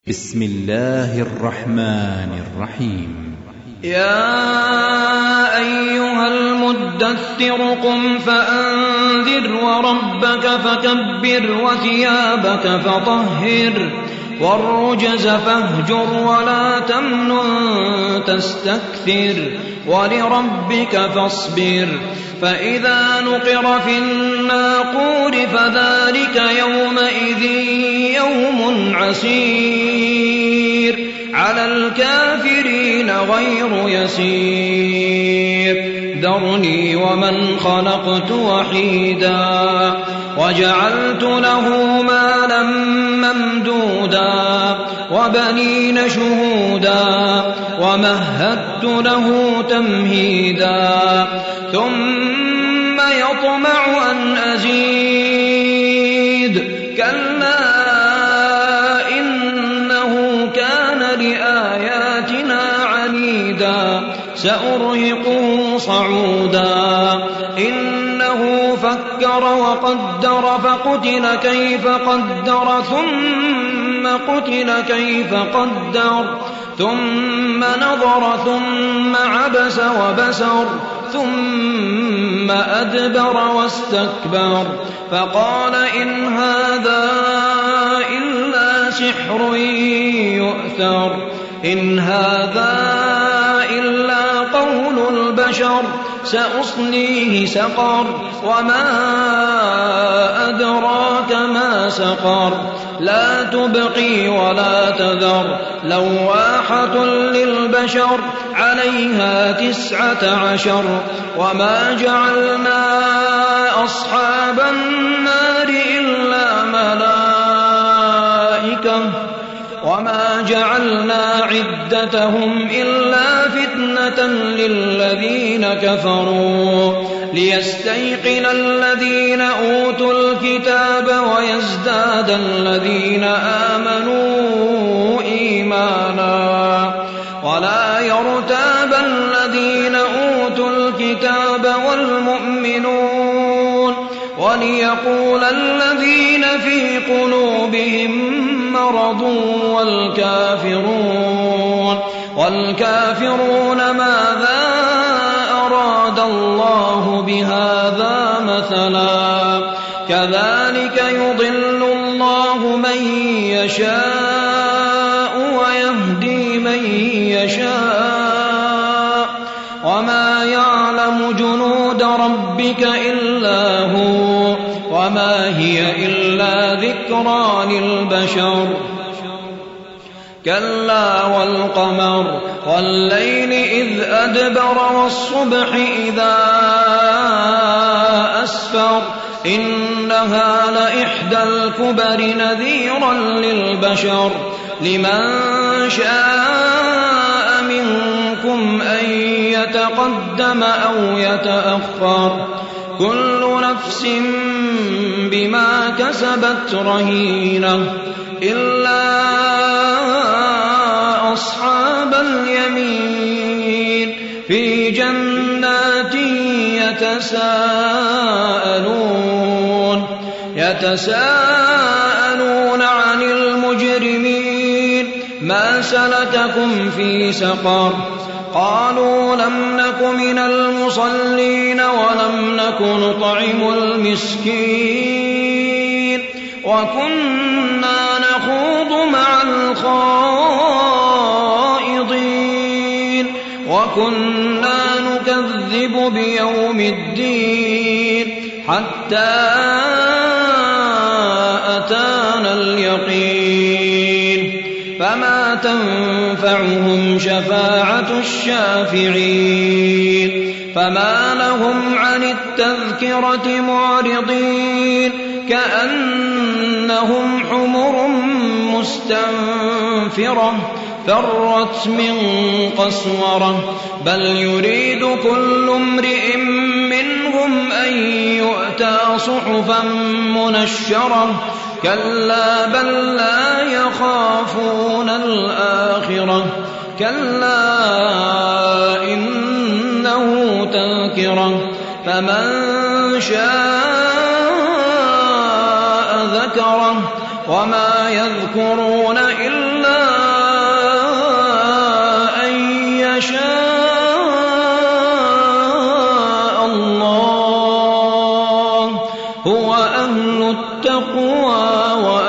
بسم الله الرحمن الرحيم. يا أيها المدثر قم فأنذر وربك فكبر وثيابك فطهر والرجز فاهجر ولا تمنن تستكثر ولربك فاصبر فإذا نقر في الناقور فذلك يومئذ يوم عسير على الكافرين غير يسير ذرني ومن خلقت وحيدا وجعلت له مالا ممدودا وبنين شهودا ومهدت له تمهيدا ثم يطمع أن أزيد كلا إنه كان لآياتنا عنيدا سأرهقه صعودا إنه فكر وقدر فقتل كيف قدر ثم قتل كيف قدر ثم نظر ثم عبس وبسر ثم أدبر واستكبر فقال إن هذا إلا سحر يؤثر إن هذا إلا قول البشر سأصليه سقر وما أدراك ما سقر لا تبقي ولا تذر لواحة للبشر عليها 19 وما جعلنا أصحاب النار إلا ملائكة وما جعلنا عدتهم إلا فتنة للذين كفروا ليستيقن الذين أوتوا الكتاب ويزداد الذين آمنوا إيمانا ولا يرتاب الذين أوتوا الكتاب والمؤمنون وليقول الذين في قلوبهم مرض والكافرون ماذا أراد الله بهذا مثلا كذلك يضل الله من يشاء ويهدي من يشاء وما يعلم جنود ربك إلا هو وما هي إلا ذكرى للبشر كلا والقمر والليل إذ أدبر والصبح إذا أسفر إنها لإحدى الكبر نذيرا للبشر لمن شاء منكم أن يتقدم أو يتأخر كل نفس بما كسبت رهينة إلا أصحاب اليمين في جنات يتساءلون عن المجرمين ما سلككم في سقر قالوا لم نك من المصلين ولم نك نطعم المسكين وكنا نخوض مع الخائضين وكنا نكذب بيوم الدين حتى أتانا اليقين فما تنفعهم شفاعة الشافعين فما لهم عن التذكرة معرضين كأنهم حمر مستنفرة فرت من قسورة بل يريد كل امرئ منهم أن يؤتى صحفا منشرة كلا بل لا يخافون الآخرة كلا إنه تذكرة فمن شاء ذكره وما يذكرون إلا التقوى